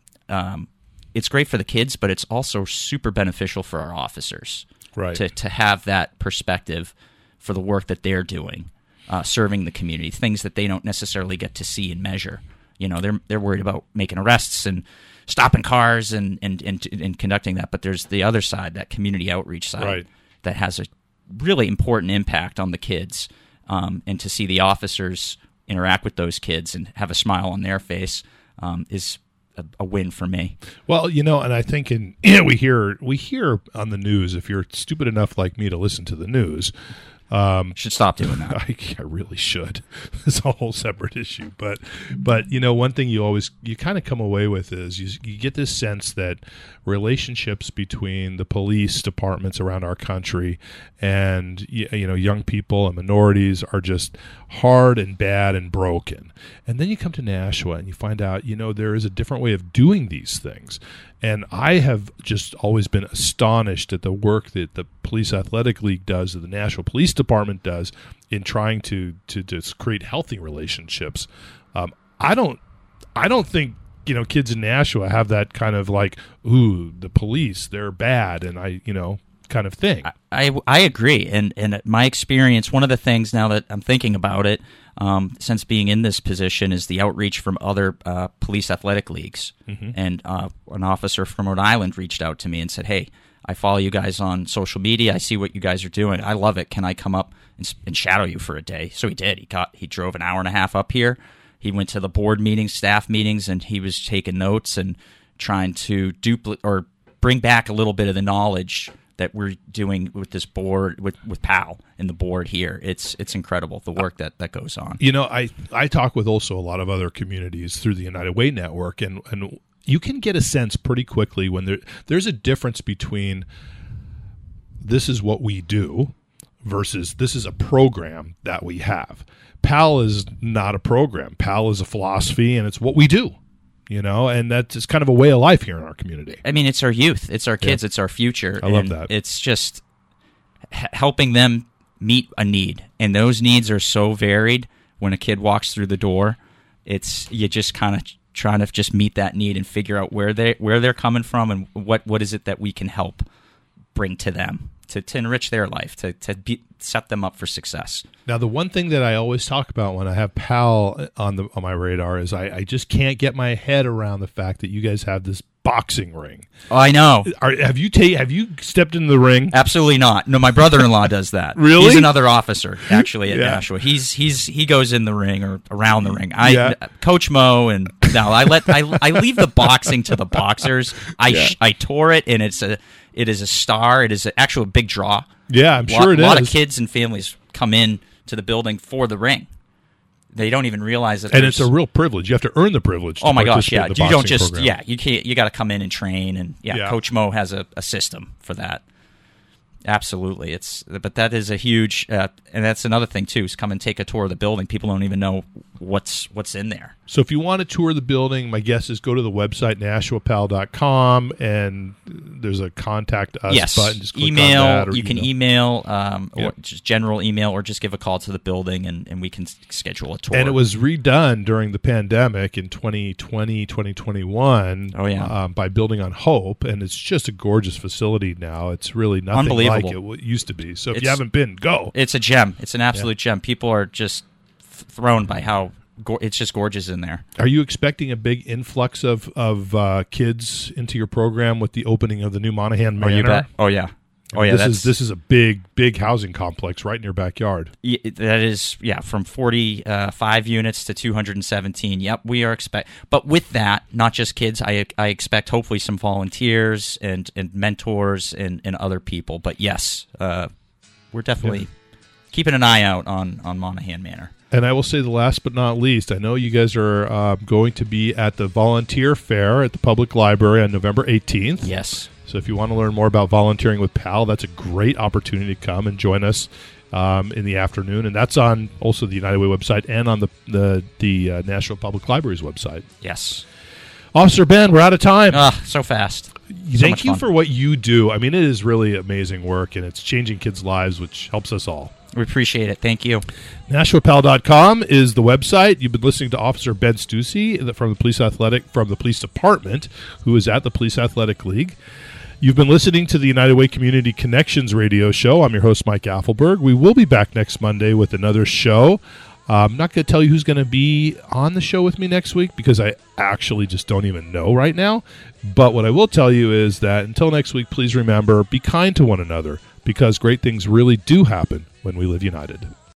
Speaker 9: it's great for the kids, but it's also super beneficial for our officers to have that perspective for the work that they're doing, serving the community, things that they don't necessarily get to see and measure. They're worried about making arrests and stopping cars and conducting that. But there's the other side, that community outreach side, that has a really important impact on the kids. And to see the officers interact with those kids and have a smile on their face is a win for me.
Speaker 2: Well, and I think we hear on the news, if you're stupid enough like me to listen to the news,
Speaker 9: Should stop doing that.
Speaker 2: I really should. It's a whole separate issue. But one thing you kind of come away with is you get this sense that relationships between the police departments around our country and young people and minorities are just hard and bad and broken. And then you come to Nashua and you find out there is a different way of doing these things. And I have just always been astonished at the work that the Police Athletic League does, that the Nashua Police Department does in trying to just create healthy relationships. I don't think kids in Nashua have that kind of like, ooh, the police, they're bad, and kind of thing.
Speaker 9: I agree, and my experience, one of the things now that I'm thinking about it, since being in this position, is the outreach from other police athletic leagues. Mm-hmm. And an officer from Rhode Island reached out to me and said, hey, I follow you guys on social media. I see what you guys are doing. I love it. Can I come up and shadow you for a day? So he did. He drove an hour and a half up here. He went to the board meetings, staff meetings, and he was taking notes and trying to bring back a little bit of the knowledge that we're doing with this board, with PAL and the board here. It's incredible, the work that goes on.
Speaker 2: I talk with also a lot of other communities through the United Way Network, and you can get a sense pretty quickly when there's a difference between this is what we do versus this is a program that we have. PAL is not a program. PAL is a philosophy, and it's what we do. And that's just kind of a way of life here in our community.
Speaker 9: I mean, it's our youth, it's our kids, it's our future.
Speaker 2: I love that.
Speaker 9: It's just helping them meet a need, and those needs are so varied. When a kid walks through the door, you just kind of trying to just meet that need and figure out where they're coming from and what is it that we can help bring to them to enrich their life, to set them up for success.
Speaker 2: Now, the one thing that I always talk about when I have PAL on my radar is I just can't get my head around the fact that you guys have this boxing ring.
Speaker 9: Oh, I know.
Speaker 2: Have you stepped into the ring?
Speaker 9: Absolutely not. No, my brother-in-law does that.
Speaker 2: Really?
Speaker 9: He's another officer actually at Nashua. He goes in the ring or around the ring. Coach Mo, and no, I leave the boxing to the boxers. I tour it, and it is a star. It is actually a big draw.
Speaker 2: Yeah, I'm sure it is.
Speaker 9: A lot of kids and families come in to the building for the ring. They don't even realize that.
Speaker 2: And it's a real privilege. You have to earn the privilege.
Speaker 9: Oh my gosh, yeah.
Speaker 2: You don't just
Speaker 9: program. You can't. You got to come in and train, and Coach Mo has a system for that. Absolutely, but that is a huge, and that's another thing too. Is come and take a tour of the building. People don't even know what's in there.
Speaker 2: So if you want to tour the building, my guess is go to the website NashuaPal.com, and there's a contact us button. Just click
Speaker 9: email.
Speaker 2: On that, or
Speaker 9: you can email, or just general email, or just give a call to the building, and we can schedule a tour.
Speaker 2: And it was redone during the pandemic in 2020, 2021.
Speaker 9: Oh yeah,
Speaker 2: by Building on Hope, and it's just a gorgeous facility now. It's really nothing like it used to be. So if you haven't been, go.
Speaker 9: It's a gem. It's an absolute gem. People are just thrown by how it's just gorgeous in there.
Speaker 2: Are you expecting a big influx of kids into your program with the opening of the new Monahan Manor?
Speaker 9: Oh, you bet. Oh yeah. Oh yeah.
Speaker 2: This is a big housing complex right in your backyard.
Speaker 9: That is from 45 units to 217. Yep, we are but with that, not just kids. I expect hopefully some volunteers and mentors and other people. But yes, we're definitely keeping an eye out on Monahan Manor.
Speaker 2: And I will say the last but not least, I know you guys are going to be at the Volunteer Fair at the Public Library on November 18th.
Speaker 9: Yes.
Speaker 2: So if you want to learn more about volunteering with PAL, that's a great opportunity to come and join us in the afternoon. And that's on also the United Way website and on the National Public Library's website.
Speaker 9: Yes.
Speaker 2: Officer Ben, we're out of time.
Speaker 9: So fast.
Speaker 2: Thank you for what you do. I mean, it is really amazing work, and it's changing kids' lives, which helps us all.
Speaker 9: We appreciate it. Thank you.
Speaker 2: NashuaPal.com is the website. You've been listening to Officer Ben Stussy from the Police Department, who is at the Police Athletic League. You've been listening to the United Way Community Connections radio show. I'm your host, Mike Affelberg. We will be back next Monday with another show. I'm not going to tell you who's going to be on the show with me next week because I actually just don't even know right now. But what I will tell you is that until next week, please remember, be kind to one another because great things really do happen when we live united.